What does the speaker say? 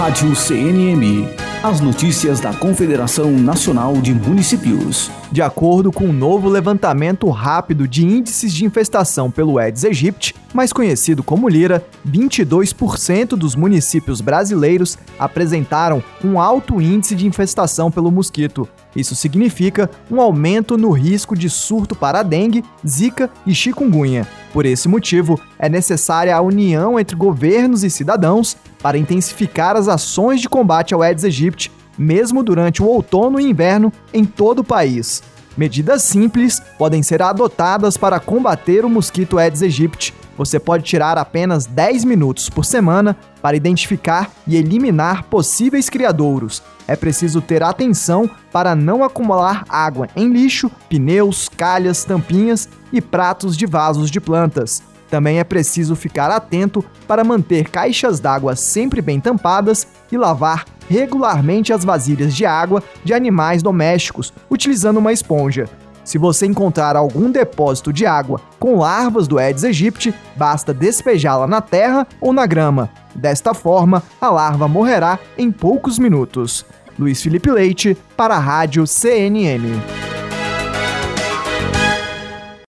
Rádio CNM. As notícias da Confederação Nacional de Municípios. De acordo com um novo levantamento rápido de índices de infestação pelo Aedes aegypti, mais conhecido como Lira, 22% dos municípios brasileiros apresentaram um alto índice de infestação pelo mosquito. Isso significa um aumento no risco de surto para dengue, zika e chikungunya. Por esse motivo, é necessária a união entre governos e cidadãos para intensificar as ações de combate ao Aedes aegypti, mesmo durante o outono e inverno em todo o país. Medidas simples podem ser adotadas para combater o mosquito Aedes aegypti. Você pode tirar apenas 10 minutos por semana para identificar e eliminar possíveis criadouros. É preciso ter atenção para não acumular água em lixo, pneus, calhas, tampinhas e pratos de vasos de plantas. Também é preciso ficar atento para manter caixas d'água sempre bem tampadas e lavar regularmente as vasilhas de água de animais domésticos, utilizando uma esponja. Se você encontrar algum depósito de água com larvas do Aedes aegypti, basta despejá-la na terra ou na grama. Desta forma, a larva morrerá em poucos minutos. Luiz Felipe Leite, para a Rádio CNM.